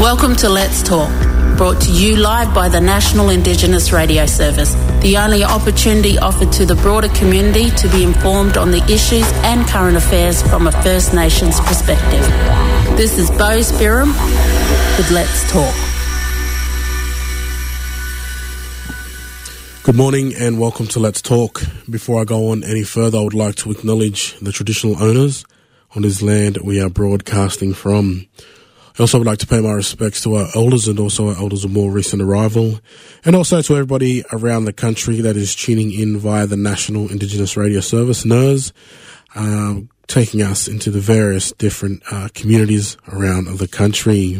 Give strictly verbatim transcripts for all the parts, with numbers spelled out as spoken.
Welcome to Let's Talk, brought to you live by the National Indigenous Radio Service, the only opportunity offered to the broader community to be informed on the issues and current affairs from a First Nations perspective. This is Bo Spirum with Let's Talk. Good morning and welcome to Let's Talk. Before I go on any further, I would like to acknowledge the traditional owners on this land we are broadcasting from. I also would like to pay my respects to our elders and also our elders of more recent arrival, and also to everybody around the country that is tuning in via the National Indigenous Radio Service, N I R S, uh, taking us into the various different uh, communities around the country.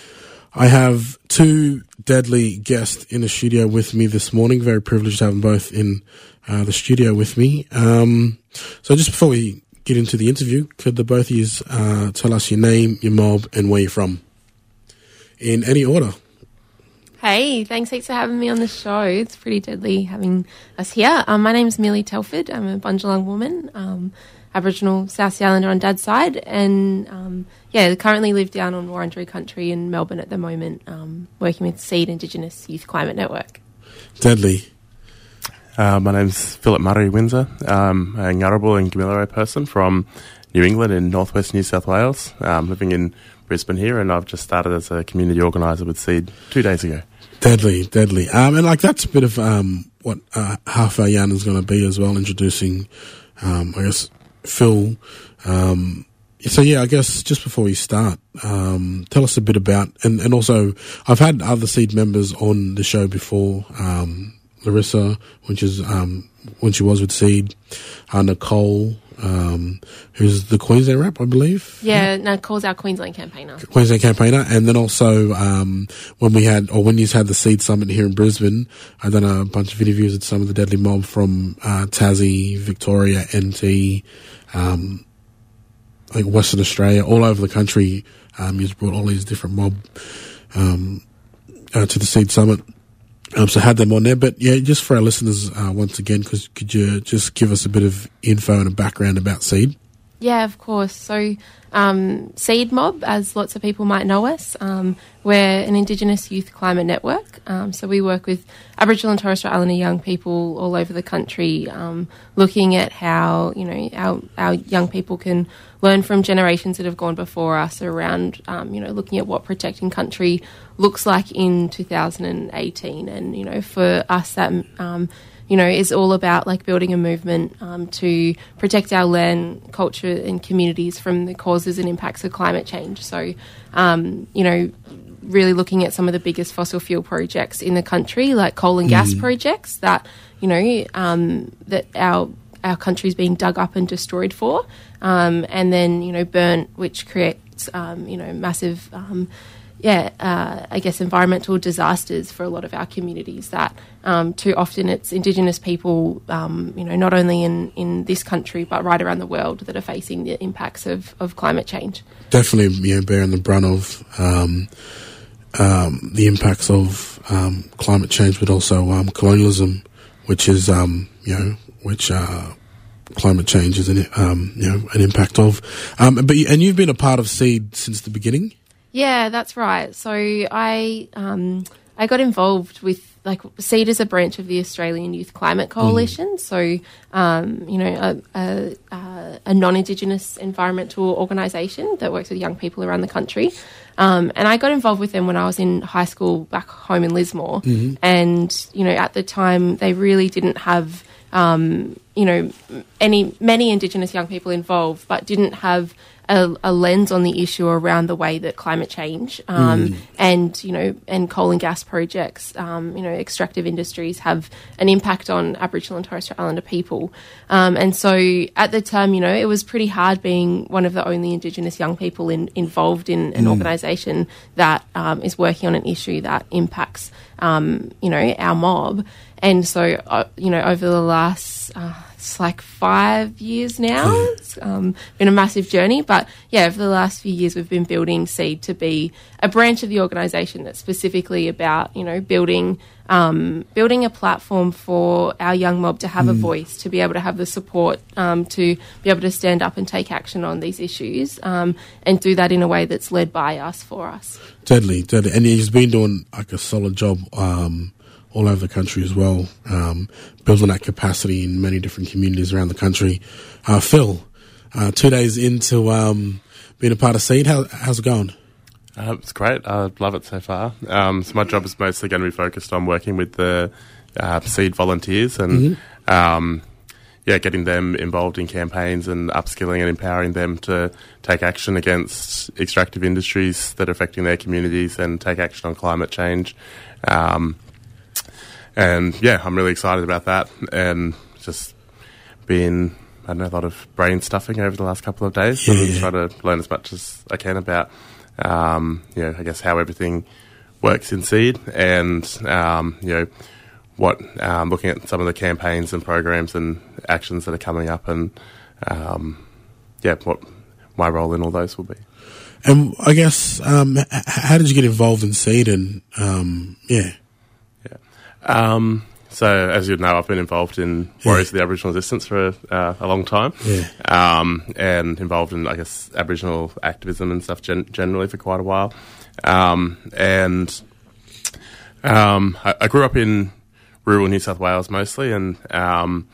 I have two deadly guests in the studio with me this morning. Very privileged to have them both in uh, the studio with me. Um, so just before we get into the interview, could the both of you uh, tell us your name, your mob, and where you're from? In any order. Hey, thanks heaps for having me on the show. It's pretty deadly having us here. Um, my name's Millie Telford. I'm a Bundjalung woman, um, Aboriginal South Sea Islander on Dad's side, and um, yeah, currently live down on Wurundjeri country in Melbourne at the moment, um, working with SEED Indigenous Youth Climate Network. Deadly. Uh, my name's Philip Murray Windsor. I'm a Ngarrabul and Gamilaroi person from New England in northwest New South Wales. I'm living in Brisbane here, and I've just started as a community organiser with SEED two days ago. Deadly, deadly. Um, and like that's a bit of um, what uh, half our yarn is going to be as well, introducing, um, I guess, Phil. Um, so yeah, I guess just before we start, um, tell us a bit about, and, and also I've had other SEED members on the show before, um, Larissa, which is um, when she was with SEED, uh, Nicole, um, who's the Queensland rep, I believe. Yeah, Nicole's our Queensland campaigner. Queensland campaigner, and then also um, when we had, or when you had the SEED Summit here in Brisbane, I've done a bunch of interviews with some of the Deadly Mob from uh, Tassie, Victoria, N T, um, I think Western Australia, all over the country. Um, you've brought all these different mob um, uh, to the SEED Summit. Um, so had them on there, but yeah, just for our listeners, uh, once again, cause could you just give us a bit of info and a background about SEED? Yeah, of course. So um, SEED Mob, as lots of people might know us, um, we're an Indigenous Youth Climate Network. Um, so we work with Aboriginal and Torres Strait Islander young people all over the country, um, looking at how, you know, our, our young people can learn from generations that have gone before us around, um, you know, looking at what protecting country looks like in two thousand eighteen. And, you know, for us that, um, you know, is all about like building a movement um, to protect our land, culture and communities from the causes and impacts of climate change. So, um, you know, really looking at some of the biggest fossil fuel projects in the country, like coal and gas mm. projects that, you know, um, that our our country's being dug up and destroyed for, um, and then, you know, burnt, which creates, um, you know, massive, um, yeah, uh, I guess environmental disasters for a lot of our communities that um, too often it's Indigenous people, um, you know, not only in, in this country but right around the world that are facing the impacts of, of climate change. Definitely, you know, bearing the brunt of um, um, the impacts of um, climate change, but also um, colonialism, which is, um, you know, which uh, climate change is an, um, you know, an impact of. Um, but and you've been a part of SEED since the beginning? Yeah, that's right. So I um, I got involved with, like, SEED is a branch of the Australian Youth Climate Coalition. Mm. So, um, you know, a, a, a non-Indigenous environmental organisation that works with young people around the country. Um, and I got involved with them when I was in high school back home in Lismore. Mm-hmm. And, you know, at the time they really didn't have, um, you know, any many Indigenous young people involved, but didn't have A, a lens on the issue around the way that climate change um, mm. and, you know, and coal and gas projects, um, you know, extractive industries have an impact on Aboriginal and Torres Strait Islander people. Um, and so at the time, you know, it was pretty hard being one of the only Indigenous young people in, involved in an mm. organisation that um, is working on an issue that impacts, um, you know, our mob. And so, uh, you know, over the last uh, it's like five years now. It's um, been a massive journey. But, yeah, over the last few years we've been building Seed to be a branch of the organisation that's specifically about, you know, building um, building a platform for our young mob to have mm. a voice, to be able to have the support, um, to be able to stand up and take action on these issues, um, and do that in a way that's led by us, for us. Deadly, deadly. And he's been doing, like, a solid job um, all over the country as well, um, building that capacity in many different communities around the country. Uh, Phil, uh, two days into um, being a part of Seed, how, how's it going? Uh, it's great. I love it so far. Um, so my job is mostly going to be focused on working with the uh, Seed volunteers and, mm-hmm. um, yeah, getting them involved in campaigns and upskilling and empowering them to take action against extractive industries that are affecting their communities and take action on climate change. Um, and, yeah, I'm really excited about that and just been, I don't know, a lot of brain stuffing over the last couple of days yeah. and try to learn as much as I can about Um, you know, I guess how everything works in Seed and, um, you know, what, um, looking at some of the campaigns and programs and actions that are coming up and, um, yeah, what my role in all those will be. And I guess, um, h- how did you get involved in Seed and, um, yeah. Yeah. Um, So, as you know, I've been involved in Warriors yeah. of the Aboriginal Resistance for uh, a long time, yeah. um, and involved in, I guess, Aboriginal activism and stuff gen- generally for quite a while. Um, and um, I, I grew up in rural New South Wales mostly, and um,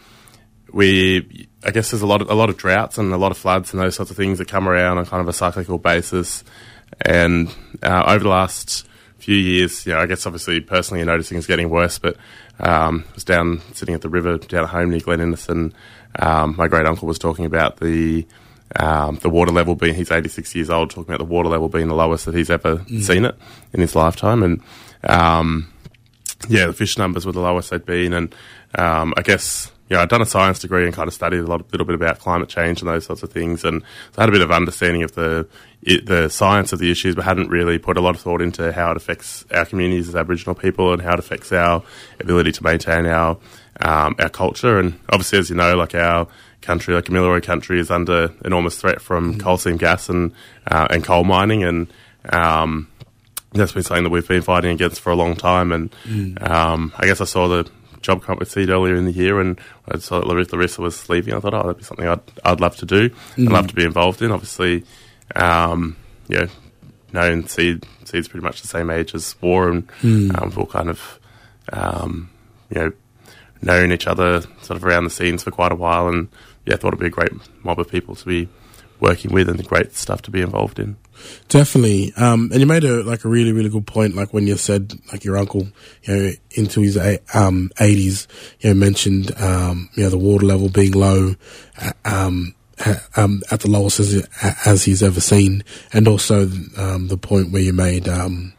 we, I guess, there's a lot of a lot of droughts and a lot of floods and those sorts of things that come around on kind of a cyclical basis. And uh, over the last few years, you know, I guess obviously personally you're noticing it's getting worse, but um, I was down sitting at the river down at home near Glen Innes, and um, my great uncle was talking about the um, the water level being, he's eighty-six years old, talking about the water level being the lowest that he's ever mm. seen it in his lifetime, and um, yeah, the fish numbers were the lowest they'd been, and um, I guess, you know, I'd done a science degree and kind of studied a lot, little bit about climate change and those sorts of things, and so I had a bit of understanding of the it, the science of the issues, but hadn't really put a lot of thought into how it affects our communities as Aboriginal people and how it affects our ability to maintain our um, our culture. And obviously, as you know, like our country, like Kamilaroi country, is under enormous threat from mm. coal seam gas and uh, and coal mining, and um, that's been something that we've been fighting against for a long time. And mm. um, I guess I saw the job come up with Seed earlier in the year, and I saw that Larissa was leaving. I thought, oh, that'd be something I'd I'd love to do. Mm. I'd love to be involved in. Obviously, um, yeah, known Seed Seed's pretty much the same age as War, and mm. um, we've all kind of um, you know known each other sort of around the scenes for quite a while, and yeah, I thought it'd be a great mob of people to be working with and great stuff to be involved in. Definitely. Um, and you made a, like a really, really good point, like when you said, like your uncle, you know, into his, um, eighties, you know, mentioned, um, you know, the water level being low, um, um, at the lowest as, as he's ever seen. And also, um, the point where you made, um,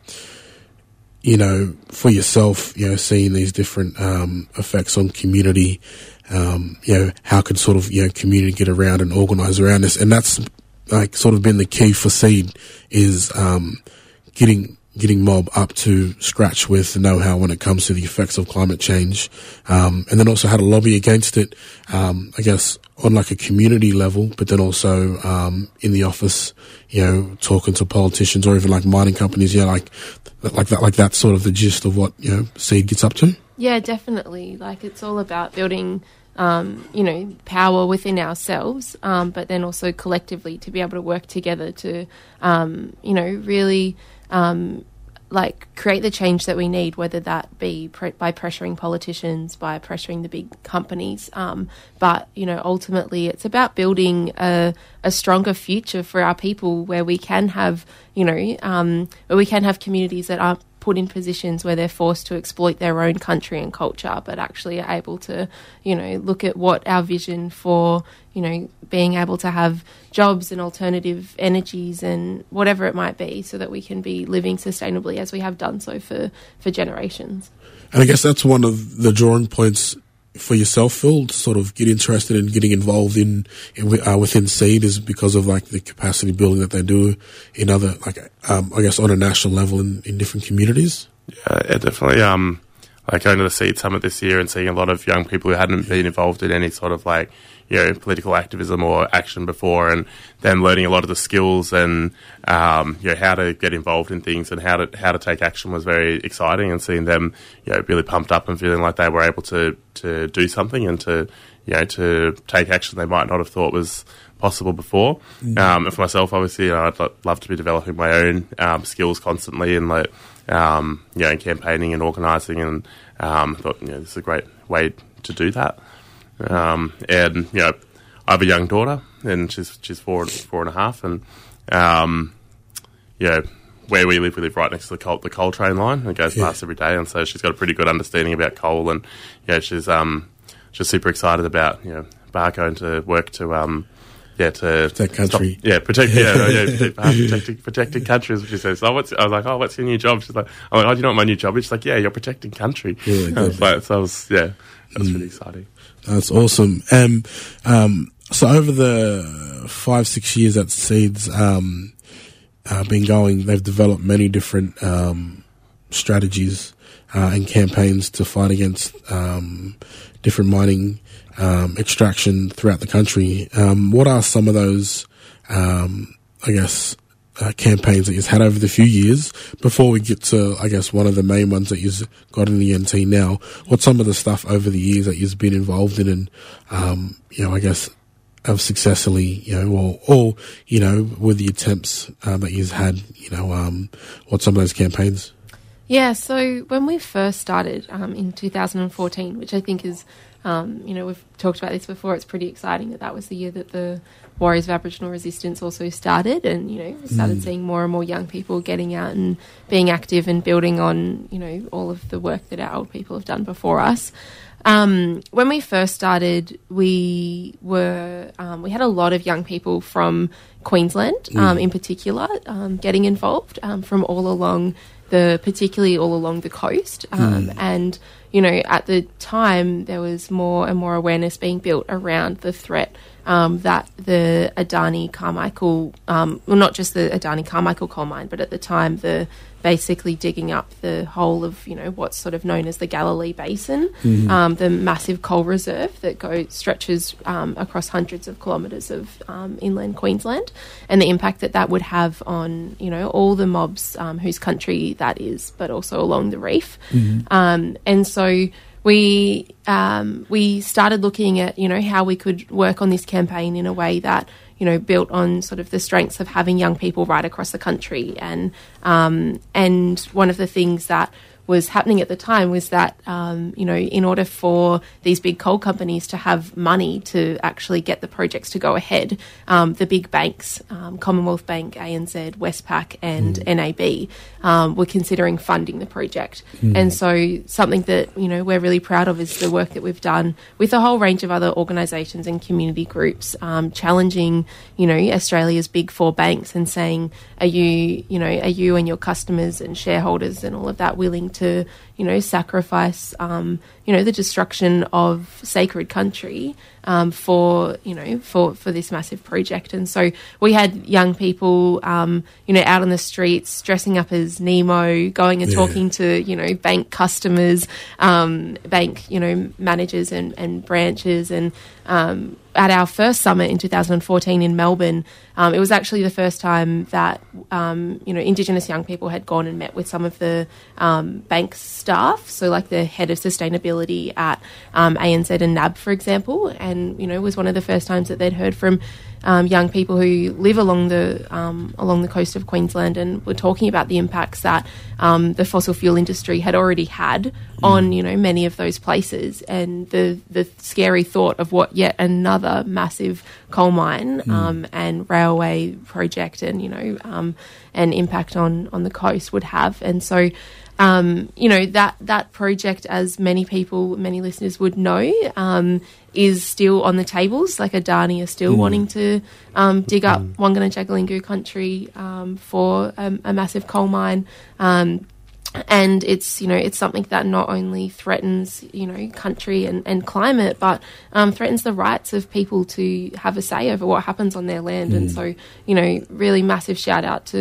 you know, for yourself, you know, seeing these different, um, effects on community, um, you know, how could sort of, you know, community get around and organise around this. And that's, like, sort of been the key for Seed is um, getting getting mob up to scratch with the know-how when it comes to the effects of climate change, um, and then also how to lobby against it, um, I guess, on like a community level, but then also um, in the office, you know, talking to politicians or even like mining companies, yeah, like like that, like that's sort of the gist of what, you know, Seed gets up to. Yeah, definitely. Like, it's all about building Um, you know, power within ourselves, um, but then also collectively to be able to work together to, um, you know, really, um, like, create the change that we need, whether that be pre- by pressuring politicians, by pressuring the big companies. Um, but, you know, ultimately it's about building a, a stronger future for our people where we can have, you know, um, where we can have communities that aren't put in positions where they're forced to exploit their own country and culture, but actually are able to, you know, look at what our vision for, you know, being able to have jobs and alternative energies and whatever it might be, so that we can be living sustainably as we have done so for, for generations. And I guess that's one of the drawing points for yourself, Phil, to sort of get interested in getting involved in, in uh, within Seed, is because of like the capacity building that they do in other, like um, I guess on a national level in, in different communities. Yeah, yeah, definitely. Um, like going to the Seed Summit this year and seeing a lot of young people who hadn't been involved in any sort of like, you know, political activism or action before, and then learning a lot of the skills and, um, you know, how to get involved in things and how to how to take action was very exciting, and seeing them, you know, really pumped up and feeling like they were able to, to do something and to, you know, to take action they might not have thought was possible before. Mm. Um, and for myself, obviously, you know, I'd lo- love to be developing my own um, skills constantly, and like, um, you know, in campaigning and organising, and um, thought, you know, this is a great way to do that. Um, and, you know, I have a young daughter, and she's she's four four and a half, and um, you know, where we live, we live right next to the coal, the coal train line, and it goes yeah. past every day, and so she's got a pretty good understanding about coal, and yeah, she's um she's super excited about, you know, Bar going to work to um yeah to protect country, stop, yeah protect yeah no, yeah protect, uh, protecting protecting country is what she says. So what's I was like, oh, what's your new job? She's like, I'm like, oh, do you know what my new job is? She's like, yeah, you're protecting country. Yeah, I was like, so I was yeah, that was mm. really exciting. That's awesome. Um, um, so over the five, six years that Seed's um, uh, been going, they've developed many different um, strategies uh, and campaigns to fight against um, different mining um, extraction throughout the country. Um, what are some of those, um, I guess, Uh, campaigns that you've had over the few years before we get to, I guess, one of the main ones that you've got in the N T now? What's some of the stuff over the years that you've been involved in and, um, you know, I guess, have successfully, you know, or, or you know, with the attempts uh, that you've had, you know, um, what's some of those campaigns? Yeah, so when we first started um, in two thousand fourteen, which I think is, um, you know, we've talked about this before, it's pretty exciting that that was the year that the Warriors of Aboriginal Resistance also started, and, you know, we started mm. seeing more and more young people getting out and being active and building on, you know, all of the work that our old people have done before us. Um, when we first started, we were um, we had a lot of young people from Queensland, mm. um, in particular, um, getting involved um, from all along the, particularly all along the coast, um, mm. and you know, at the time there was more and more awareness being built around the threat um, that the Adani Carmichael, um, well, not just the Adani Carmichael coal mine, but at the time the basically digging up the whole of, you know, what's sort of known as the Galilee Basin, mm-hmm. um, the massive coal reserve that goes stretches um, across hundreds of kilometres of um, inland Queensland, and the impact that that would have on, you know, all the mobs um, whose country that is, but also along the reef. Mm-hmm. Um, and so we um, we started looking at, you know, how we could work on this campaign in a way that, you know, built on sort of the strengths of having young people right across the country. And um, and one of the things that was happening at the time was that, um, you know, in order for these big coal companies to have money to actually get the projects to go ahead, um, the big banks, um, Commonwealth Bank, A N Z, Westpac and mm. N A B, um, were considering funding the project. Mm. And so something that, you know, we're really proud of is the work that we've done with a whole range of other organisations and community groups, um, challenging, you know, Australia's big four banks and saying, are you, you know, are you and your customers and shareholders and all of that willing to to, you know, sacrifice, um, you know, the destruction of sacred country um, for, you know, for, for this massive project. And so we had young people, um, you know, out on the streets dressing up as Nemo, going and yeah. talking to, you know, bank customers, um, bank, you know, managers and, and branches. And um, at our first summit in two thousand fourteen in Melbourne, um, it was actually the first time that, um, you know, Indigenous young people had gone and met with some of the um, bank staff, so like the head of sustainability at um, A N Z and N A B, for example, and, you know, it was one of the first times that they'd heard from um, young people who live along the um, along the coast of Queensland and were talking about the impacts that um, the fossil fuel industry had already had mm. on, you know, many of those places, and the the scary thought of what yet another massive coal mine mm. um, and railway project and, you know, um, an impact on, on the coast would have. And so, Um, you know, that, that project, as many people, many listeners would know, um, is still on the tables. Like Adani are still mm. wanting to um, dig up mm. Wanguna Jagalingou country um, for a, a massive coal mine. Um, and it's, you know, it's something that not only threatens, you know, country and, and climate, but um, threatens the rights of people to have a say over what happens on their land. Mm. And so, you know, really massive shout out to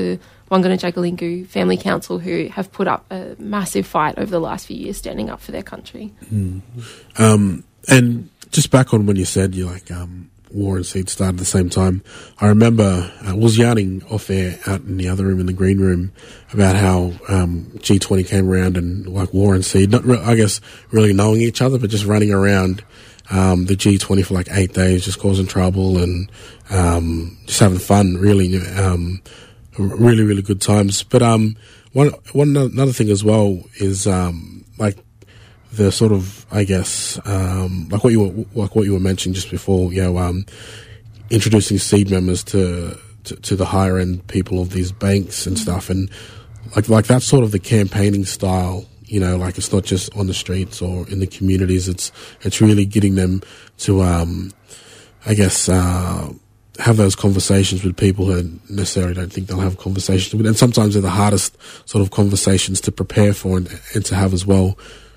Wanguna Jagalingou Family Council, who have put up a massive fight over the last few years standing up for their country. Mm. Um, and just back on when you said you like um, War and Seed started at the same time, I remember I uh, was yarning off air out in the other room, in the green room, about how um, G twenty came around and like War and Seed, not re- I guess really knowing each other, but just running around um, the G twenty for like eight days, just causing trouble and um, just having fun, really, um, really, really good times. But um, one, one another thing as well is um, like the sort of, I guess, um, like what you were, like what you were mentioning just before, you know, um, introducing seed members to, to, to the higher end people of these banks and stuff, and like like that's sort of the campaigning style. You know, like it's not just on the streets or in the communities. It's it's really getting them to, um, I guess, uh, have those conversations with people who necessarily don't think they'll have conversations with, and sometimes they're the hardest sort of conversations to prepare for and, and to have as well.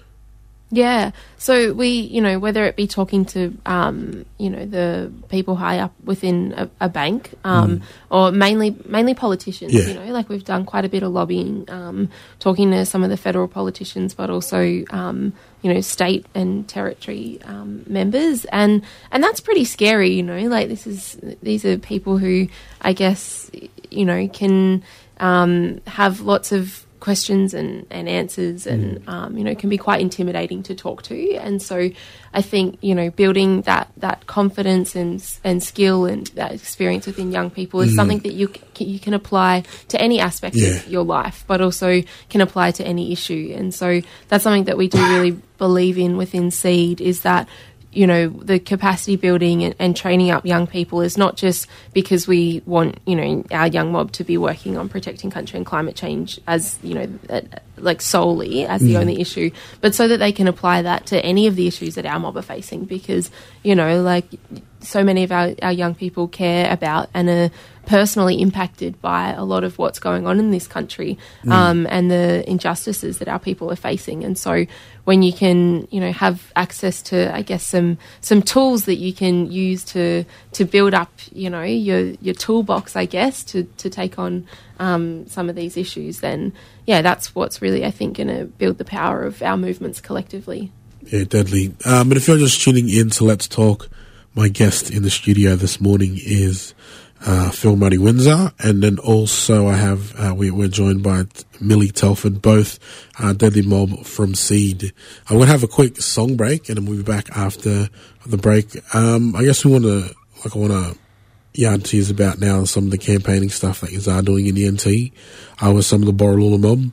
Yeah. So we, you know, whether it be talking to, um, you know, the people high up within a, a bank, um, mm. or mainly mainly politicians, yeah. you know, like we've done quite a bit of lobbying, um, talking to some of the federal politicians, but also, um, you know, state and territory um, members. And, and that's pretty scary, you know, like this is, these are people who I guess, you know, can um, have lots of questions and, and answers and, um, you know, can be quite intimidating to talk to. And so I think, you know, building that, that confidence and and skill and that experience within young people is mm. something that you c- you can apply to any aspect yeah. of your life, but also can apply to any issue. And so that's something that we do really believe in within Seed, is that, you know, the capacity building and, and training up young people is not just because we want, you know, our young mob to be working on protecting country and climate change as, you know, uh, like solely as the mm. only issue, but so that they can apply that to any of the issues that our mob are facing, because, you know, like so many of our, our young people care about and are personally impacted by a lot of what's going on in this country, mm. um, and the injustices that our people are facing. And so when you can, you know, have access to, I guess, some some tools that you can use to to build up, you know, your your toolbox, I guess, to, to take on um, some of these issues, then, yeah, that's what's really, I think, going to build the power of our movements collectively. Yeah, deadly. Um, but if you're just tuning in to Let's Talk, my guest in the studio this morning is Uh, Phil Murray Windsor, and then also I have uh, we, we're joined by Millie Telford, both uh, Deadly Mob from Seed. I'm going to have a quick song break, and then we'll be back after the break. Um, I guess we want to, like, I want to yarn to you about now some of the campaigning stuff that you are doing in the N T uh, with some of the Borroloola Mob.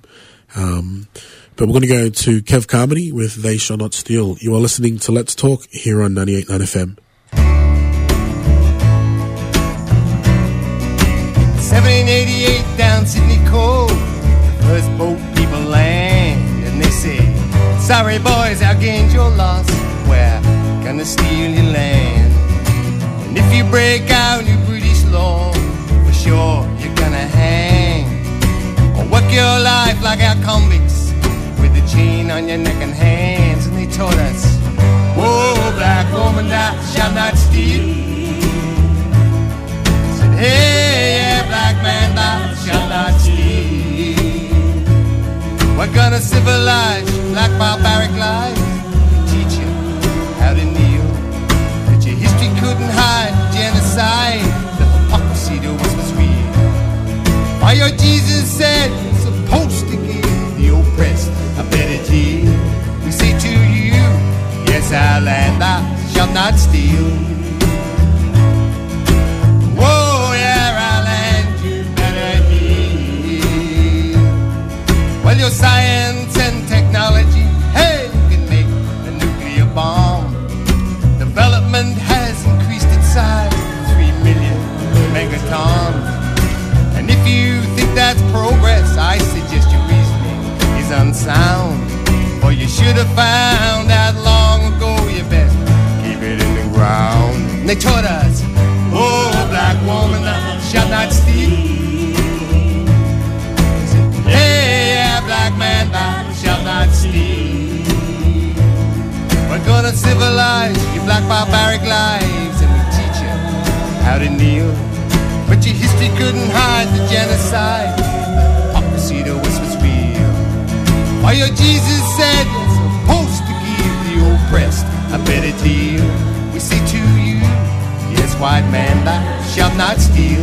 Um, but we're going to go to Kev Carmody with They Shall Not Steal. You are listening to Let's Talk here on ninety-eight point nine F M. seventeen eighty-eight down Sydney Cove, the first boat people land, and they say, sorry boys, our gained your loss, we're gonna steal your land. And if you break out new British law, for sure you're gonna hang, or work your life like our convicts, with a chain on your neck and hands. And they taught us, whoa, black woman, thou shalt not steal. Said, hey, yeah, black man, thou shalt not steal. We're gonna civilize black barbaric life, teach you how to kneel, that your history couldn't hide genocide, the hypocrisy to us was real. Why your Jesus said you're supposed to give the oppressed a better deal. We say to you, yes, our land, thou shalt not steal. Whoa, yeah, our land, you better heal. Well, your science and technology, hey, you can make a nuclear bomb. Development has increased its size to three million megatons. And if you think that's progress, I suggest your reasoning is unsound. For you should have found out long ago, you best keep it in the ground. And they taught us, oh, black woman, thou shalt not steal. Hey, yeah, black man, thou shalt not steal. We're gonna civilize your black barbaric lives, and we teach you how to kneel. But your history couldn't hide the genocide, the Oh, your Jesus said you're supposed to give the oppressed a better deal. We say to you, yes, white man, thou shalt not steal.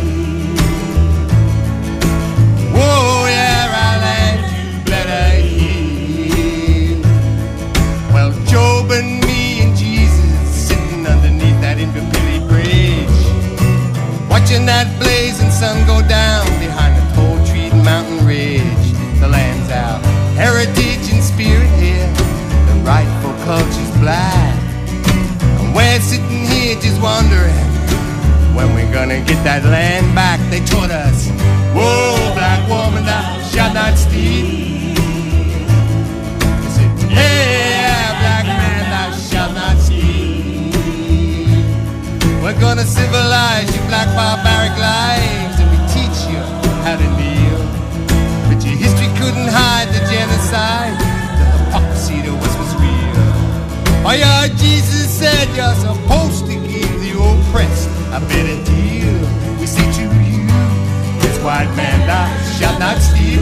Whoa, yeah, our land, you better heal. Well, Job and me and Jesus sitting underneath that Inverpilly Bridge, watching that blazing sun go down behind the tall-treed mountain ridge. The land's our heritage and spirit here, the rightful culture's black. And we're sitting here just wondering when we're gonna get that land back. They taught us, whoa, black woman, thou shalt not steal. They said, yeah, black man, thou shalt not steal. We're gonna civilize your black barbaric lives, and we teach you how to kneel. But your history couldn't hide the genocide, the hypocrisy to us was real. Oh yeah, Jesus said you're supposed to give the oppressed a better deal. We say to you, this white man, thou shalt not steal.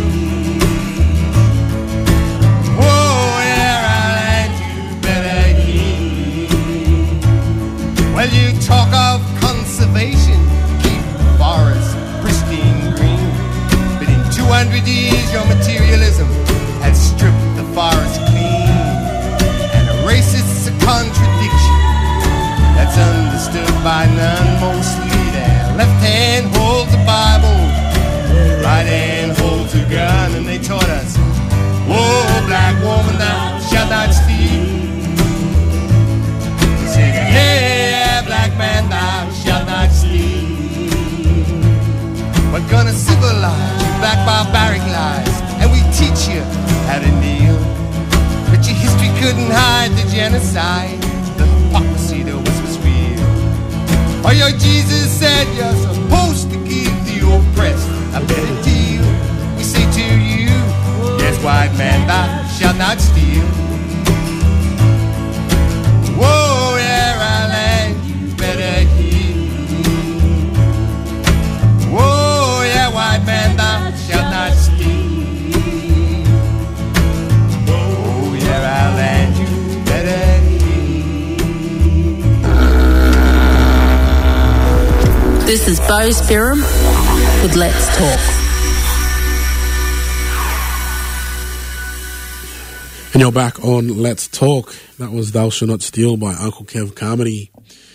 Whoa, yeah, our land, you better heal. Well, you talk of conservation, keep the forest pristine green. But in two hundred years, your materialism has stripped the forest clean. And a racist's a contradiction that's understood by none. Mostly their left hand holds the Bible, right hand holds a gun. And they taught us, whoa, black woman, thou shalt not steal. They said, yeah, black man, thou shalt not steal. We're gonna civilize your black barbaric lives, and we teach you how to kneel. But your history couldn't hide the genocide, the hypocrisy to us was real. Oh, your Jesus said you're supposed to give the oppressed a better deal. We say to you, yes, white man, thou shalt not steal. Whoa, yeah, our land, you better heal. Whoa, yeah, white man, thou shalt not steal. Oh, yeah, our land, you better heal. This is Bo Spirum with Let's Talk. And you're back on Let's Talk. That was Thou Shalt Not Steal by Uncle Kev Carmody.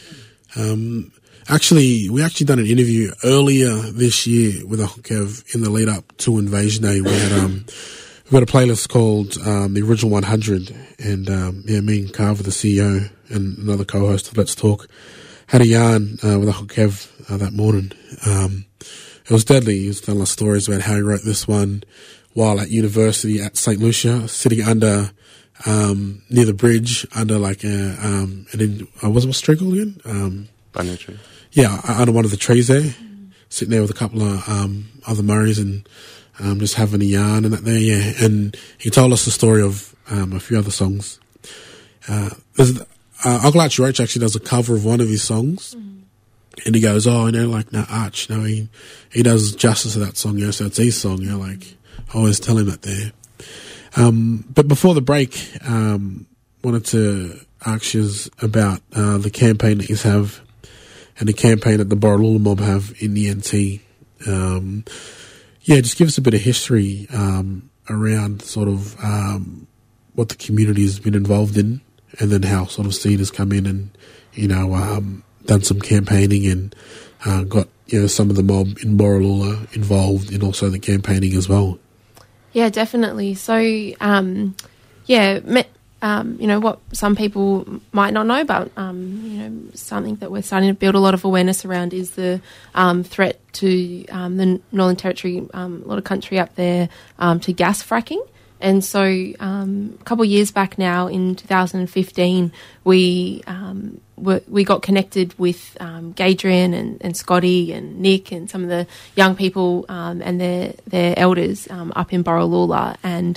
Um, actually, we actually done an interview earlier this year with Uncle Kev in the lead up to Invasion Day. We had, um, we've got a playlist called, um, The Original one hundred. And, um, yeah, me and Carver, the C E O, and another co-host of Let's Talk, had a yarn, uh, with Uncle Kev, uh, that morning. Um, it was deadly. He was telling us stories about how he wrote this one while at university at Saint Lucia, sitting under, um, near the bridge, under like a, um, and then, uh, was it what's tree called again? Um, Banyan tree. Yeah, under one of the trees there, mm. sitting there with a couple of, um, other Murrays and, um, just having a yarn and that there, yeah. And he told us the story of, um, a few other songs. Uh, there's, uh, Uncle Archie Roach actually does a cover of one of his songs. Mm. And he goes, oh, you know, like, no, Arch, no, he, he does justice to that song, you know, so it's his song, you know, like, I always tell him that there. Um, but before the break, um, wanted to ask you about, uh, the campaign that you have and the campaign that the Borroloola mob have in the N T. Um, yeah, just give us a bit of history, um, around sort of, um, what the community has been involved in and then how sort of Seed has come in and, you know, um, done some campaigning and, uh, got, you know, some of the mob in Borroloola involved in also the campaigning as well. Yeah, definitely. So, um, yeah, me, um, you know, what some people might not know about, um, you know, something that we're starting to build a lot of awareness around is the um, threat to um, the Northern Territory, um, a lot of country up there, um, to gas fracking. And so um, a couple of years back now, in two thousand fifteen, we um, were, we got connected with um, Gadrian and, and Scotty and Nick and some of the young people um, and their their elders um, up in Borroloola, and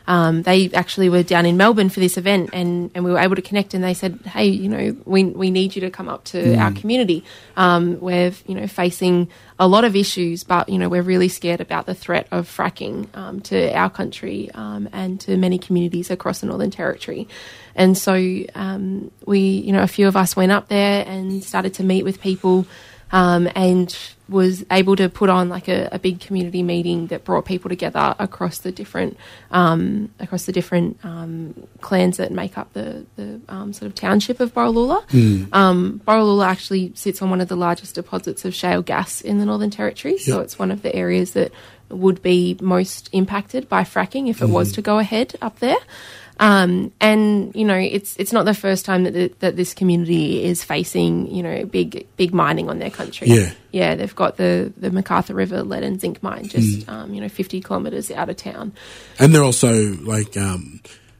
um, they actually were down in Melbourne for this event, and, and we were able to connect, and they said, hey, you know, we we need you to come up to mm. our community. Um, we're, you know, facing a lot of issues, but, you know, we're really scared about the threat of fracking um, to our country um, and to many communities across the Northern Territory. And so um, we, you know, a few of us went up there and started to meet with people um, and was able to put on like a, a big community meeting that brought people together across the different um, across the different um, clans that make up the, the um, sort of township of Borroloola. Mm. Um, Borroloola actually sits on one of the largest deposits of shale gas in the Northern Territory, yep. so it's one of the areas that would be most impacted by fracking if it mm. was to go ahead up there. Um, and, you know, it's it's not the first time that the, that this community is facing, you know, big big mining on their country. Yeah. Yeah, they've got the, the MacArthur River lead and zinc mine just, mm. um, you know, fifty kilometres out of town. And they're also, like, um,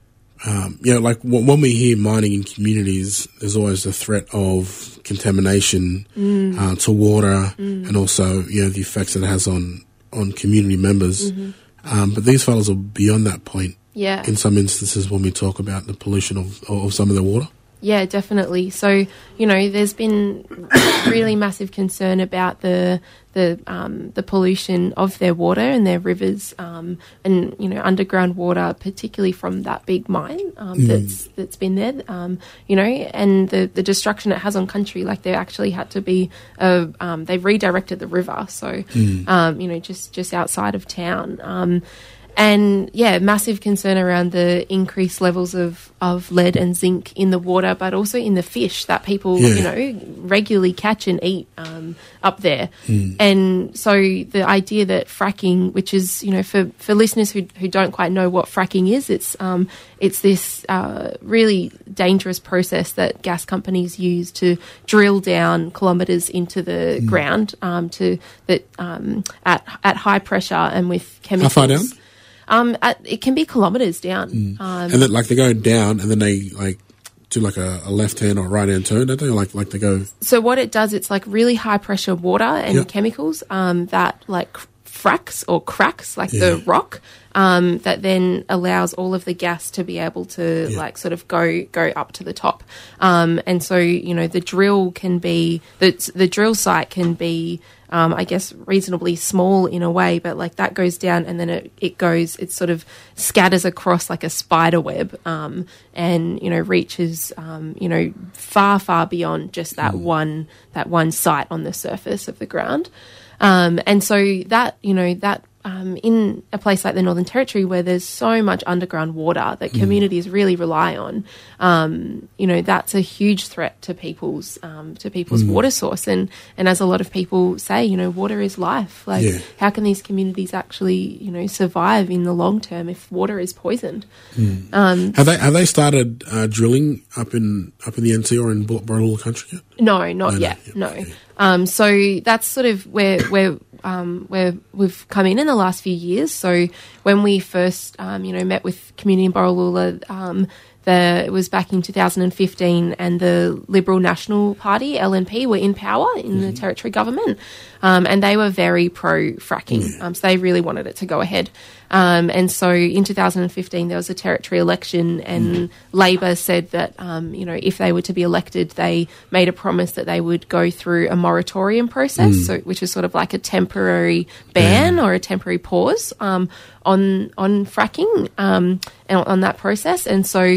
um, you know, like w- when we hear mining in communities, there's always the threat of contamination mm. uh, to water mm. and also, you know, the effects it has on, on community members. Mm-hmm. Um, but these fellows are beyond that point. Yeah. In some instances when we talk about the pollution of, of some of the water. Yeah, definitely. So, you know, there's been really massive concern about the the um, the pollution of their water and their rivers um, and, you know, underground water, particularly from that big mine um, mm. that's that's been there, um, you know, and the, the destruction it has on country. Like they actually had to be, uh, um, they've redirected the river. So, mm. um, you know, just, just outside of town. Um And, yeah, massive concern around the increased levels of, of lead and zinc in the water, but also in the fish that people, yeah. you know, regularly catch and eat um, up there. Mm. And so the idea that fracking, which is, you know, for, for listeners who, who don't quite know what fracking is, it's um, it's this uh, really dangerous process that gas companies use to drill down kilometres into the mm. ground um, to that um, at at high pressure and with chemicals. How far down? Um, at, it can be kilometres down. Mm. Um, and then, like, they go down and then they, like, do, like, a, a left-hand or right-hand turn, don't they? Like, like they go... So what it does, it's, like, really high-pressure water and yep. chemicals um, that, like, fracks or cracks, like yeah. the rock, um, that then allows all of the gas to be able to, yeah. like, sort of go go up to the top. Um, and so, you know, the drill can be... The, the drill site can be... Um, I guess reasonably small in a way, but like that goes down and then it, it goes, it sort of scatters across like a spider web um, and, you know, reaches, um, you know, far, far beyond just that mm. one, that one site on the surface of the ground. Um, and so that, you know, that um, in a place like the Northern Territory where there's so much underground water that communities mm. really rely on, um, you know, that's a huge threat to people's um, to people's mm. water source. And, and as a lot of people say, you know, water is life. Like, yeah. how can these communities actually, you know, survive in the long term if water is poisoned? Mm. Um, have they have they started uh, drilling up in up in the N T or in Borroloola country yet? No, not no, yet. No. no. Yeah. Um, so that's sort of where where um, where we've come in in the last few years. So when we first, um, you know, met with community in Borroloola, um, the, it was back in two thousand fifteen, and the Liberal National Party, L N P, were in power in mm-hmm. the Territory government, um, and they were very pro-fracking. Mm-hmm. Um, so they really wanted it to go ahead. Um, and so in two thousand fifteen, there was a Territory election, and mm. Labor said that, um, you know, if they were to be elected, they made a promise that they would go through a moratorium process, mm. so which is sort of like a temporary ban yeah. or a temporary pause um, on on fracking um, and on that process. And so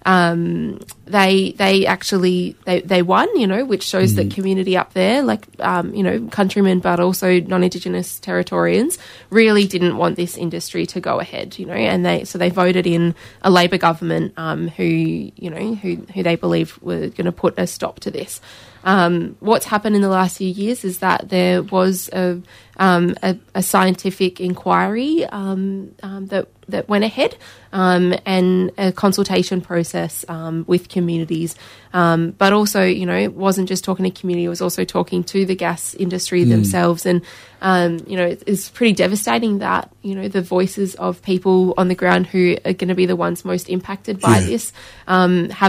um, they they actually they, they won, you know, which shows mm. that community up there, like um, you know, countrymen, but also non-Indigenous Territorians, really didn't want this industry to go ahead, you know, and they so they voted in a Labor government um, who you know who who they believed were going to put a stop to this. Um, what's happened in the last few years is that there was a um, a, a scientific inquiry um, um, that that went ahead um, and a consultation process um, with communities, um, but also, you know, it wasn't just talking to community; it was also talking to the gas industry mm. themselves. And um, you know, it's pretty devastating that, you know, the voices of people on the ground who are going to be the ones most impacted by yeah. this um, haven't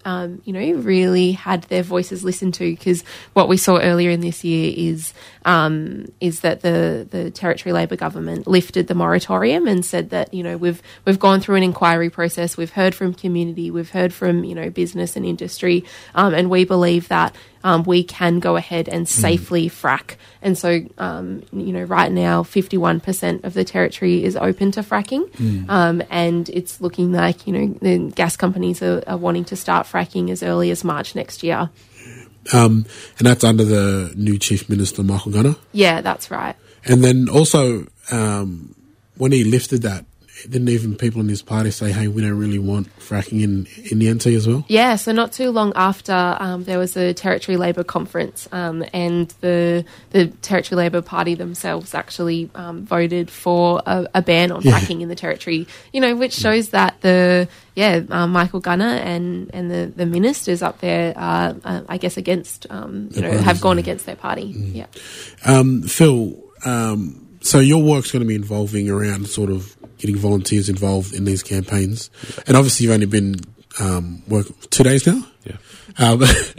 um, you know, really had their voices listened to, because what we saw earlier in this year is um, is that the, the Territory Labor government lifted the moratorium and said that, you know, we've we've gone through an inquiry process, we've heard from community, we've heard from, you know, business and industry, um, and we believe that Um, we can go ahead and safely mm. frack. And so, um, you know, right now, fifty-one percent of the territory is open to fracking. Mm. Um, and it's looking like, you know, the gas companies are, are wanting to start fracking as early as March next year. Um, and that's under the new Chief Minister, Michael Gunner? Yeah, that's right. And then also, um, when he lifted that, didn't even people in his party say, hey, we don't really want fracking in, in the N T as well? Yeah, so not too long after, um, there was a Territory Labor conference, um, and the the Territory Labor Party themselves actually um, voted for a, a ban on yeah. fracking in the Territory, you know, which shows that the, yeah, um, Michael Gunner and, and the, the ministers up there are, uh, I guess, against, um, you the know, have gone yeah. against their party. Mm. Yeah. Um, Phil, um, so your work's going to be involving around sort of getting volunteers involved in these campaigns. And obviously you've only been um, work two days now? Yeah. Um,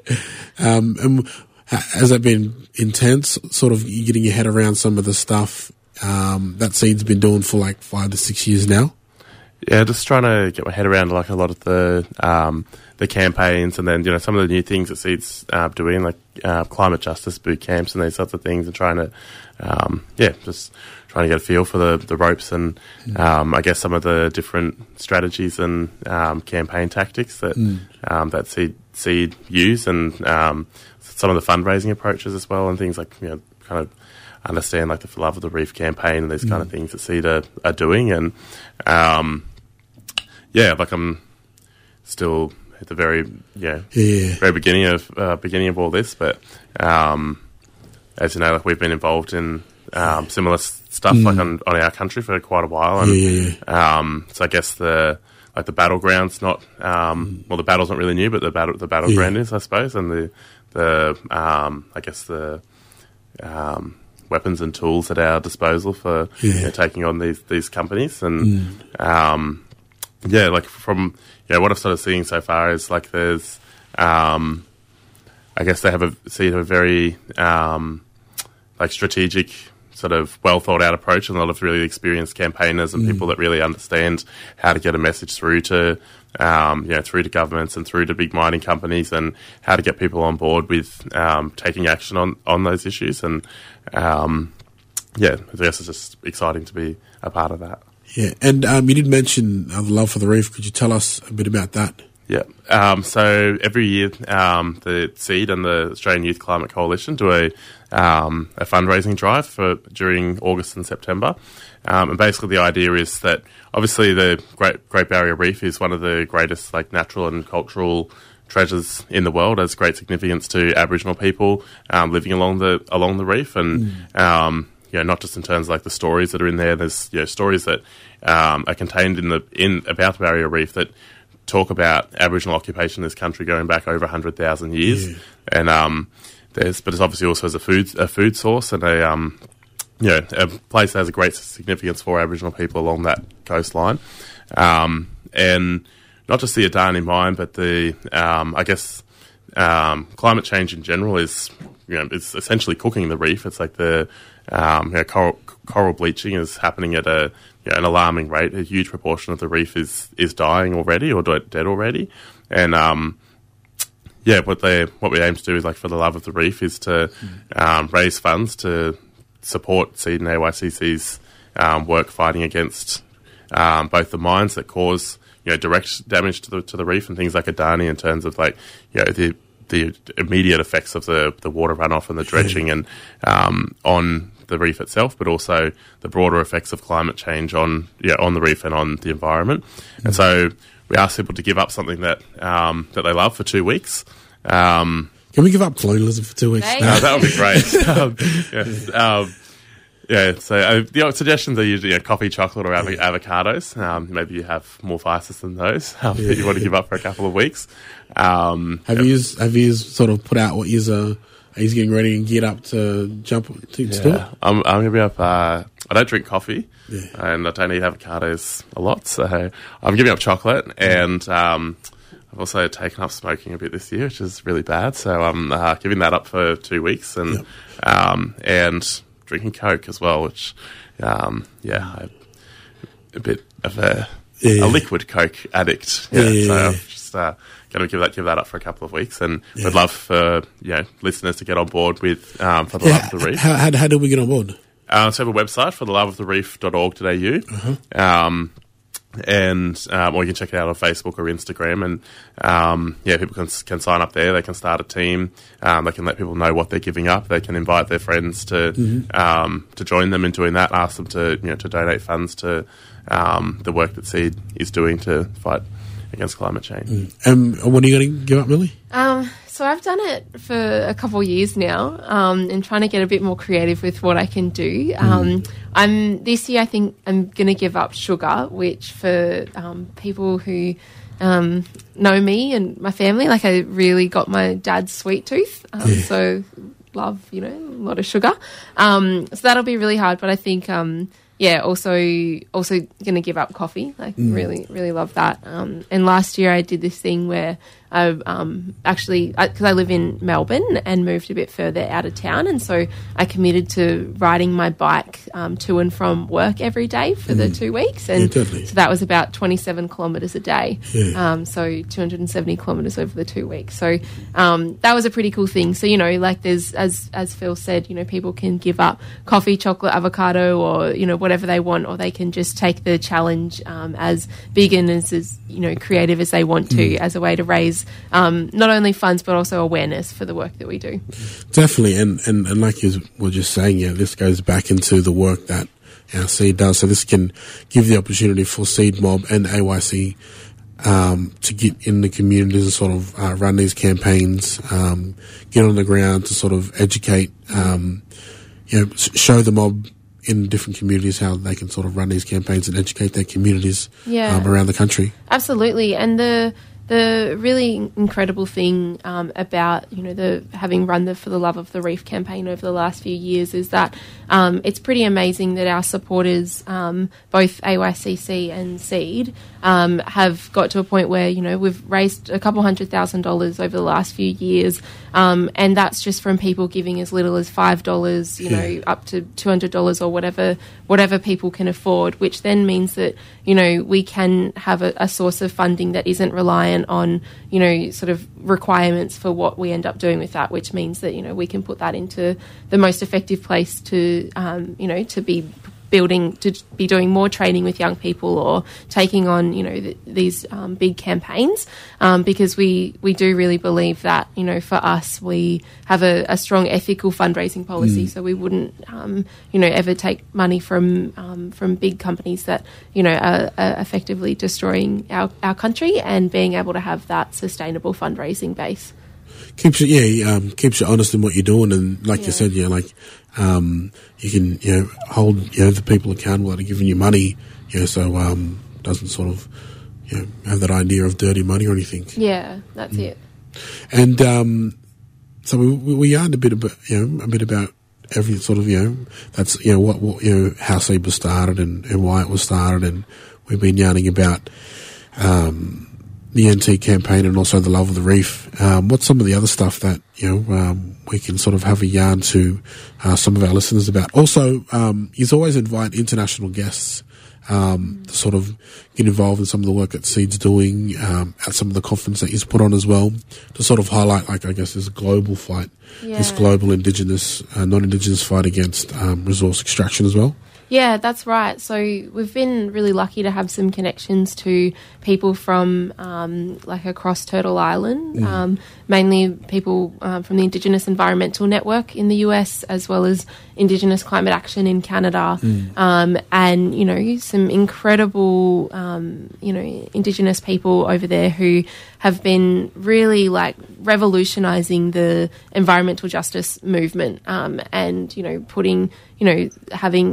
um, and has that been intense, sort of getting your head around some of the stuff um, that Seed's been doing for like five to six years now? Yeah, just trying to get my head around like a lot of the um, the campaigns, and then, you know, some of the new things that Seed's uh, doing, like uh, climate justice boot camps and these sorts of things, and trying to, um, yeah, just trying to get a feel for the, the ropes and mm. um, I guess some of the different strategies and um, campaign tactics that mm. um, that Seed, Seed use, and um, some of the fundraising approaches as well, and things like, you know, kind of understand like the Love of the Reef campaign and these mm. kind of things that Seed are, are doing. And um, yeah, like I'm still at the very yeah, yeah. very beginning of uh, beginning of all this, but um, as you know, like we've been involved in um, similar stuff mm. like on, on our country for quite a while, and yeah, yeah. Um, so I guess the like the battleground's not um, mm. well, the battle's not really new, but the battle the battleground yeah. is, I suppose, and the the um, I guess the um, weapons and tools at our disposal for yeah. you know, taking on these these companies, and mm. um, yeah, like from yeah, what I've sort of seen so far is like there's um, I guess they have a see a very um, like strategic, sort of well thought out approach, and a lot of really experienced campaigners and mm. people that really understand how to get a message through to um, you know, through to governments and through to big mining companies, and how to get people on board with um, taking action on, on those issues. And um, yeah, I guess it's just exciting to be a part of that. Yeah, and um, you did mention uh, the Love for the Reef. Could you tell us a bit about that? Yeah. Um, so every year, um, the Seed and the Australian Youth Climate Coalition do a um, a fundraising drive for during August and September. Um, and basically, the idea is that obviously the Great Great Barrier Reef is one of the greatest like natural and cultural treasures in the world, has great significance to Aboriginal people um, living along the along the reef, and mm. um, you know, not just in terms of like the stories that are in there. There's, you know, stories that um, are contained in the in about the Barrier Reef that talk about Aboriginal occupation in this country going back over one hundred thousand years. Yeah. And um, there's, but it's obviously also as a food a food source, and a um, you know, a place that has a great significance for Aboriginal people along that coastline. Um, and not just the Adani mine, but the um, I guess um, climate change in general is, you know, it's essentially cooking the reef. It's like the um, you know, coral, coral bleaching is happening at a you know, an alarming rate. A huge proportion of the reef is is dying already or dead already. And um, yeah, what they what we aim to do is, like, for the Love of the Reef, is to mm. um, raise funds to support Seed and A Y C C's um, work fighting against um, both the mines that cause, you know, direct damage to the to the reef, and things like Adani, in terms of, like, you know, the the immediate effects of the, the water runoff and the dredging and um, on the reef itself, but also the broader effects of climate change on yeah on the reef and on the environment. Mm-hmm. And so we asked people to give up something that um, that they love for two weeks. Um, Can we give up colonialism for two weeks? No, that would be great. um, yes, um, yeah, so uh, the suggestions are usually, you know, coffee, chocolate, or av- avocados. Um, maybe you have more vices than those um, yeah. that you want to give up for a couple of weeks. Um, have you have you sort of put out what you're uh, are you getting ready and get up to jump to yeah. store? I'm, I'm going to be up. Uh, I don't drink coffee, yeah. and I don't eat avocados a lot, so I'm giving up chocolate, and um, I've also taken up smoking a bit this year, which is really bad. So I'm uh, giving that up for two weeks, and Yep. um, and drinking Coke as well, which um, yeah, I'm a bit of a, Yeah. a liquid Coke addict. Yeah, Yeah, yeah, so yeah. I'm just uh, going to give that give that up for a couple of weeks, and Yeah. would love for you know listeners to get on board with um, for the Yeah, Love of the Reef. how, how, how did we get on board? Uh, so we have a website for the love of the reef dot org dot a u. Uh-huh. Um, and um, or you can check it out on Facebook or Instagram, and um, yeah, people can can sign up there. They can start a team. Um, they can let people know what they're giving up. They can invite their friends to Mm-hmm. um, to join them in doing that. Ask them to you know to donate funds to um, the work that Seed is doing to fight against climate change. Um, when are you going to give up, Millie? Um, so I've done it for a couple of years now, um, and trying to get a bit more creative with what I can do. Um, I'm this year I think I'm going to give up sugar, which for um, people who um, know me and my family, like I really got my dad's sweet tooth, um, Yeah. so love you know a lot of sugar. Um, so that'll be really hard, but I think. Um, Yeah, also also going to give up coffee. Like really, really love that. Um, and last year I did this thing where I um, actually, because I, I live in Melbourne and moved a bit further out of town, and so I committed to riding my bike um, to and from work every day for the two weeks. And Yeah, definitely. so that was about twenty-seven kilometres a day. Yeah. Um, so two hundred seventy kilometres over the two weeks. So um, that was a pretty cool thing. So, you know, like there's, as as Phil said, you know, people can give up coffee, chocolate, avocado, or, you know, whatever they want, or they can just take the challenge um, as big and as, as, you know, creative as they want to as a way to raise um, not only funds but also awareness for the work that we do. Definitely, and, and, and like you were just saying, yeah, this goes back into the work that our Seed does. So this can give the opportunity for Seed Mob and A Y C um, to get in the communities and sort of uh, run these campaigns, um, get on the ground to sort of educate, um, you know, s- show the mob in different communities how they can sort of run these campaigns and educate their communities Yeah. um, around the country. Absolutely, and the the really incredible thing um, about you know the having run the For the Love of the Reef campaign over the last few years is that um, it's pretty amazing that our supporters, um, both A Y C C and Seed, um, have got to a point where you know we've raised a couple hundred thousand dollars over the last few years, um, and that's just from people giving as little as five dollars, you Yeah. know, up to two hundred dollars or whatever whatever people can afford, which then means that you know we can have a, a source of funding that isn't reliant on you know sort of requirements for what we end up doing with that, which means that you know we can put that into the most effective place to um, you know to be building to be doing more training with young people or taking on you know th- these um, big campaigns um, because we we do really believe that you know for us we have a, a strong ethical fundraising policy, so we wouldn't um, you know ever take money from um, from big companies that you know are, are effectively destroying our, our country, and being able to have that sustainable fundraising base. Keeps you, yeah, um, keeps you honest in what you're doing, and like Yeah. you said, yeah, like um, you can, you know, hold you know the people accountable that are giving you money, you know, so um, doesn't sort of, you know, have that idea of dirty money or anything. Yeah, that's it. And um, so we we we yarned a bit about, you know, a bit about every sort of, you know, that's you know what, what you know how Seed was started and, and why it was started, and we've been yarning about um, the N T campaign and also the Love of the Reef. Um, what's some of the other stuff that you know um, we can sort of have a yarn to uh, some of our listeners about? Also, um, he's always invite international guests um, to sort of get involved in some of the work that Seed's doing um, at some of the conference that he's put on as well, to sort of highlight, like I guess, this global fight, this Yeah. global Indigenous, uh, non-Indigenous fight against um, resource extraction as well. Yeah, that's right. So we've been really lucky to have some connections to people from um, like across Turtle Island, um, mainly people um, from the Indigenous Environmental Network in the U S, as well as Indigenous Climate Action in Canada, um, and you know some incredible um, you know Indigenous people over there who have been really like revolutionising the environmental justice movement, um, and you know putting you know having um,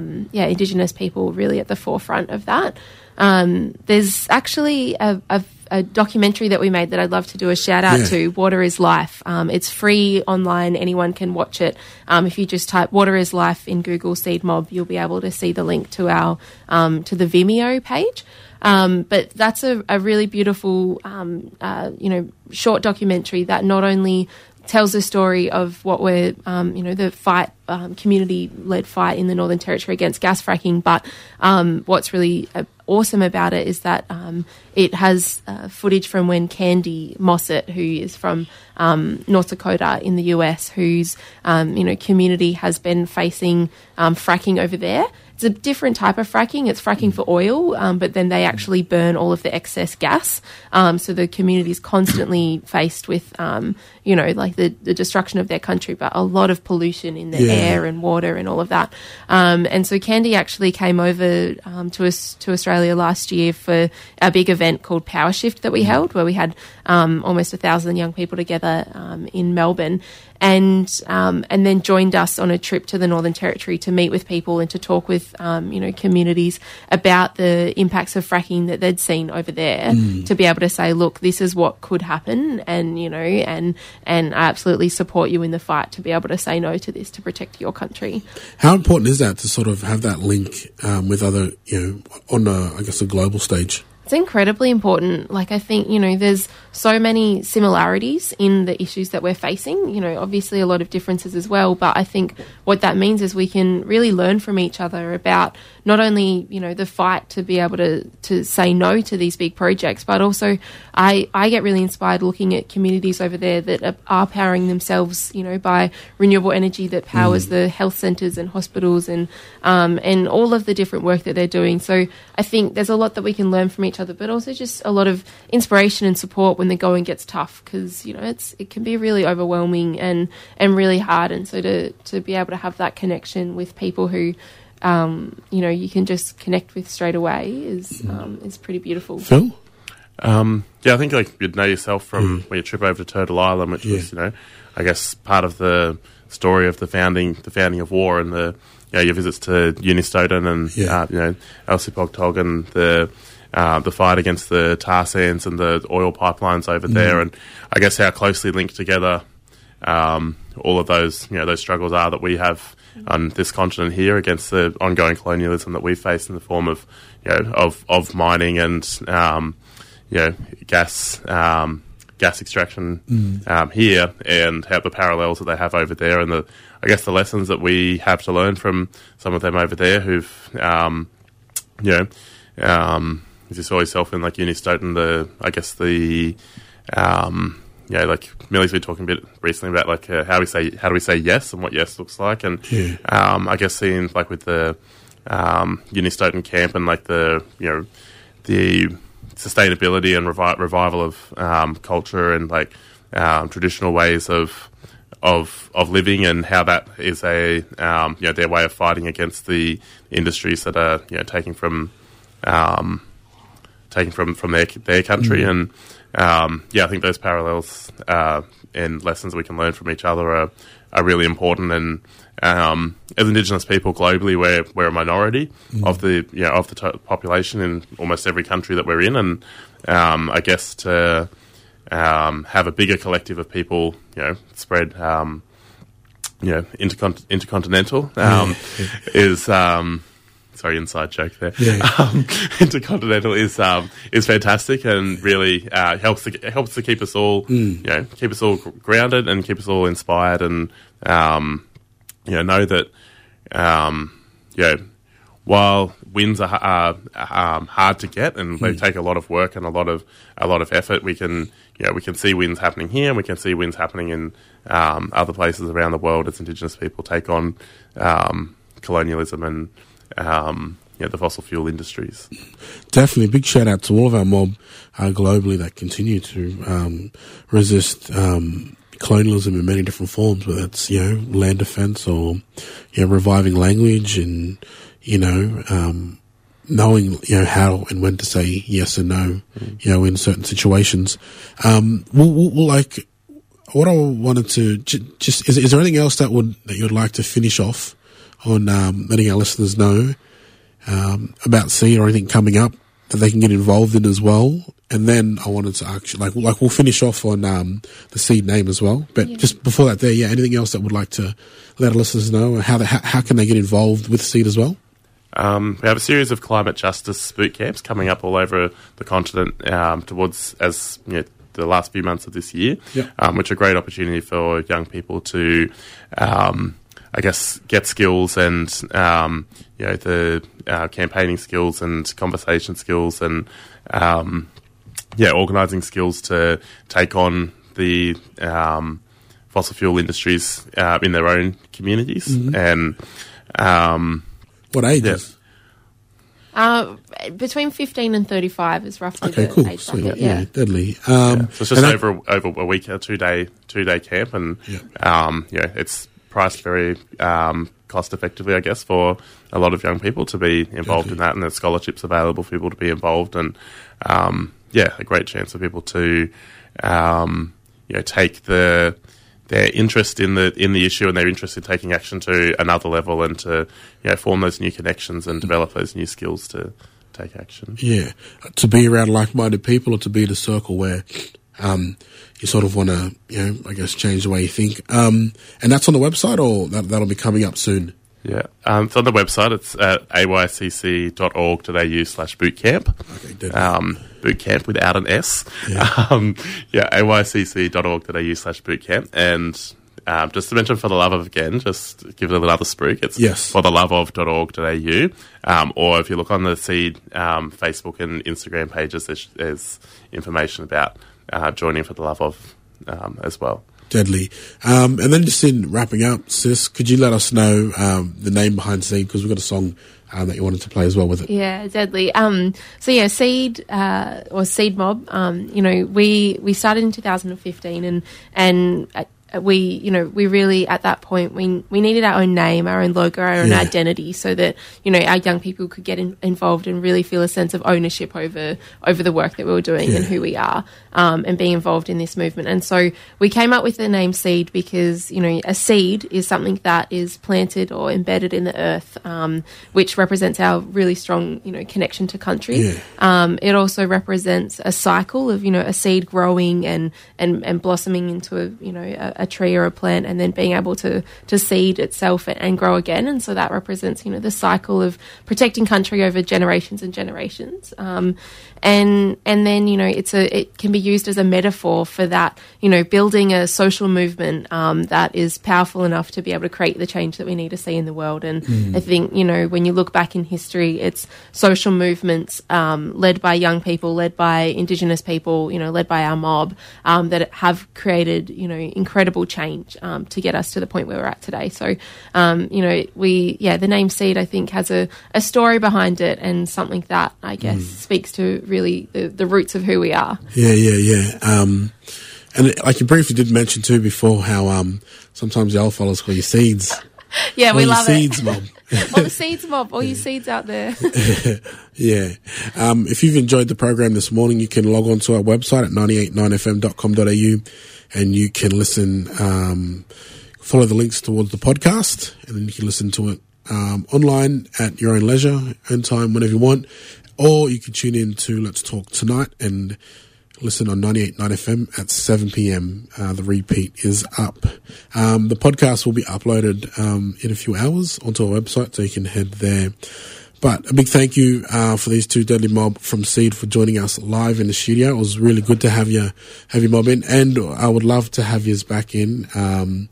um, yeah, Indigenous people really at the forefront of that. Um, there's actually a, a, a documentary that we made that I'd love to do a shout out yeah. to, Water is Life. Um, it's free online. Anyone can watch it. Um, if you just type Water is Life in Google Seed Mob, you'll be able to see the link to our um, to the Vimeo page. Um, but that's a, a really beautiful, um, uh, you know, short documentary that not only tells the story of what we're, um, you know, the fight, um, community-led fight in the Northern Territory against gas fracking, but um, what's really uh, awesome about it is that um, it has uh, footage from when Candy Mossett, who is from um, North Dakota in the U S, whose, um, you know, community has been facing um, fracking over there. It's a different type of fracking. It's fracking for oil, um, but then they actually burn all of the excess gas. Um, so the community is constantly faced with, um, you know, like the, the destruction of their country, but a lot of pollution in the yeah. air and water and all of that. Um, and so Candy actually came over um, to us to Australia last year for a big event called Power Shift that we held, where we had um, almost a thousand young people together um, in Melbourne. And um, and then joined us on a trip to the Northern Territory to meet with people and to talk with um, you know communities about the impacts of fracking that they'd seen over there. Mm. To be able to say, look, this is what could happen, and you know, and and I absolutely support you in the fight to be able to say no to this to protect your country. How important is that to sort of have that link um, with other, you know, on a, I guess a global stage? It's incredibly important. Like, I think, you know, there's so many similarities in the issues that we're facing, you know, obviously a lot of differences as well. But I think what that means is we can really learn from each other about not only, you know, the fight to be able to, to say no to these big projects, but also I, I get really inspired looking at communities over there that are, are powering themselves, you know, by renewable energy that powers mm. the health centres and hospitals and, um, and all of the different work that they're doing. So I think there's a lot that we can learn from each other, but also just a lot of inspiration and support when the going gets tough, because you know it's it can be really overwhelming and and really hard, and so to to be able to have that connection with people who um you know you can just connect with straight away is um is pretty beautiful. Phil? Um, yeah, I think like you'd know yourself from mm. when you trip over to Turtle Island, which yeah. was, you know, I guess part of the story of the founding, the founding of war, and the, you know, your visits to Unistoten and, yeah. uh, you know, Elsipogtog and the, uh, the fight against the tar sands and the oil pipelines over mm. there. And I guess how closely linked together, um, all of those, you know, those struggles are that we have on this continent here against the ongoing colonialism that we face in the form of, you know, of, of mining and, um, you know, gas, um, gas extraction mm. um, here, and how the parallels that they have over there, and the, I guess, the lessons that we have to learn from some of them over there who've, um, you know, um, as you saw yourself in like Unistoten, the, I guess the, um, yeah, like Millie's been talking a bit recently about like uh, how we say, how do we say yes and what yes looks like, and yeah. um, I guess seeing like with the um, Unistoten camp and like the, you know, the sustainability and revi- revival of um, culture and like um, traditional ways of of of living, and how that is a um, you know, their way of fighting against the industries that are, you know, taking from um, taking from, from their their country. Mm. And um, yeah, I think those parallels uh, and lessons we can learn from each other are are really important. And um, as Indigenous people globally, we're we're a minority mm. of the you know, of the to- population in almost every country that we're in, and um, I guess to um, have a bigger collective of people, you know, spread um, you know intercont- intercontinental um, yeah. is um, sorry, inside joke there. Yeah. Um, intercontinental is um, is fantastic, and really uh, helps to helps to keep us all mm. you know keep us all grounded and keep us all inspired, and um, you know, know that, um, you know, while wins are, are um, hard to get and they take a lot of work and a lot of a lot of effort, we can, you know, we can see wins happening here, and we can see wins happening in um, other places around the world as Indigenous people take on um, colonialism and um, you know, the fossil fuel industries. Definitely, big shout out to all of our mob uh, globally that continue to um, resist Um, colonialism in many different forms, whether it's, you know, land defense or, you know, reviving language and, you know, um, knowing, you know, how and when to say yes and no, mm. you know, in certain situations. Um, we'll, we'll, we'll like, what I wanted to j- just, is, is there anything else that would, that you'd like to finish off on um, letting our listeners know um, about Seed or anything coming up that they can get involved in as well. And then I wanted to actually, like, like we'll finish off on um, the Seed name as well. But yeah. just before that there, yeah, anything else that would like to let our listeners know? How, they, how, how can they get involved with Seed as well? Um, we have a series of climate justice boot camps coming up all over the continent um, towards, as you know, the last few months of this year, yep. um, which are a great opportunity for young people to, um, I guess, get skills and, um, you know, the uh, campaigning skills and conversation skills and, um, yeah, organising skills to take on the um, fossil fuel industries uh, in their own communities. Mm-hmm. And um, what ages? Yeah. Uh, between fifteen and thirty-five is roughly okay, the cool. age Sweet. bracket. Yeah, Yeah, deadly. Um, yeah. So it's just that, over over a week, a two day two day camp, and yeah, um, yeah, it's priced very um, cost effectively, I guess, for a lot of young people to be involved deadly. in that, and there's scholarships available for people to be involved, and um, yeah, a great chance for people to um, you know take the their interest in the in the issue and their interest in taking action to another level, and to you know form those new connections and develop those new skills to take action. Yeah, to be around like-minded people, or to be in a circle where um, you sort of want to, you know, I guess change the way you think. Um, and that's on the website, or that, that'll be coming up soon? Yeah, um, it's on the website. It's at a y c c dot org dot a u slash bootcamp. Okay, um, bootcamp without an S. Yeah, um, yeah a y c c dot org dot a u slash bootcamp. And um, just to mention, for the love of, again, just give it another spruik. It's yes. for the love of dot org dot a u. Um, or if you look on the Seed um, Facebook and Instagram pages, there's, there's information about uh, joining for the love of um, as well. Deadly. Um, and then just in wrapping up, Sis, could you let us know um, the name behind Seed? Because we've got a song um, that you wanted to play as well with it. Yeah, deadly. Um, so yeah, Seed uh, or Seed Mob. Um, you know, we we started in two thousand fifteen, and and uh, we you know we really at that point we we needed our own name, our own logo, our own yeah. identity, so that you know our young people could get in, involved and really feel a sense of ownership over over the work that we were doing yeah. and who we are. Um, and being involved in this movement. And so we came up with the name Seed because, you know, a seed is something that is planted or embedded in the earth, um, which represents our really strong, you know, connection to country. Yeah. Um, it also represents a cycle of, you know, a seed growing and, and, and blossoming into a, you know, a, a tree or a plant, and then being able to, to seed itself and, and grow again. And so that represents, you know, the cycle of protecting country over generations and generations. Um, and, and then, you know, it's a, it can be used as a metaphor for that, you know, building a social movement um, that is powerful enough to be able to create the change that we need to see in the world. And mm. I think, you know, when you look back in history, it's social movements um, led by young people, led by Indigenous people, you know, led by our mob um, that have created, you know, incredible change um, to get us to the point where we're at today. So, um, you know, we, yeah, the name Seed, I think, has a, a story behind it, and something that, I guess, mm. speaks to really the, the roots of who we are. Yeah, yeah, yeah. Um, and like you briefly did mention too before, how um, sometimes the old fellas call you Seeds. Yeah, all we you love seeds, it. Mob. All the Seeds Mob, all you seeds out there. Yeah. Um, if you've enjoyed the program this morning, you can log on to our website at nine eight nine f m dot com dot a u, and you can listen, um, follow the links towards the podcast, and then you can listen to it um, online at your own leisure, own time, whenever you want. Or you can tune in to Let's Talk Tonight and listen on ninety-eight point nine F M at seven p.m. Uh, the repeat is up. Um, the podcast will be uploaded um, in a few hours onto our website, so you can head there. But a big thank you uh, for these two Deadly Mob from Seed for joining us live in the studio. It was really good to have you, have you Mob in, and I would love to have you back in um,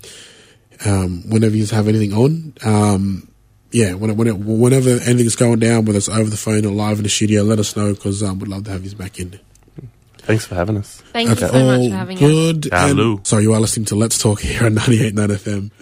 um, whenever you have anything on. Um, Yeah, when it, when it, whenever anything's going down, whether it's over the phone or live in the studio, let us know, because um, we'd love to have you back in. Thanks for having us. Thank okay. you so much All for having good. us. And, so you are listening to Let's Talk here on ninety-eight point nine F M.